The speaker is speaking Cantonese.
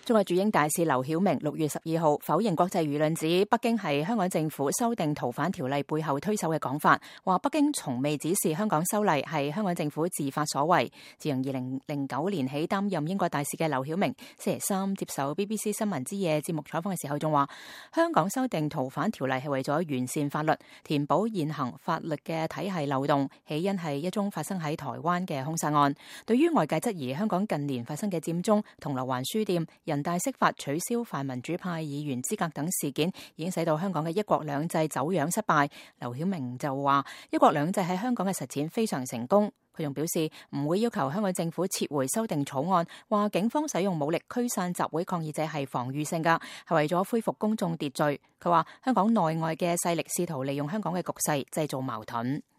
中國駐英大使劉曉明6月12號否認國際輿論指北京係香港政府修訂逃犯條例背後推手嘅講法，話北京從未指示香港修例係香港政府自發所為。自從2009年起擔任英國大使嘅劉曉明，星期三接受 BBC 新聞之夜節目採訪嘅時候仲話，香港修訂逃犯條例係為咗完善法律，填補現行法律嘅體系漏洞，起因係一宗發生喺台灣嘅兇殺案。對於外界質疑香港近年發生嘅佔中、銅鑼灣書店、人大釋法取消泛民主派議員資格等事件，已經使到香港嘅一國兩制走樣失敗。劉曉明就話，一國兩制喺香港嘅實踐非常成功。佢仲表示唔會要求香港政府撤回修訂草案，話警方使用武力驅散集會抗議者係防禦性㗎，係為咗恢復公眾秩序。佢話香港內外嘅勢力試圖利用香港嘅局勢製造矛盾。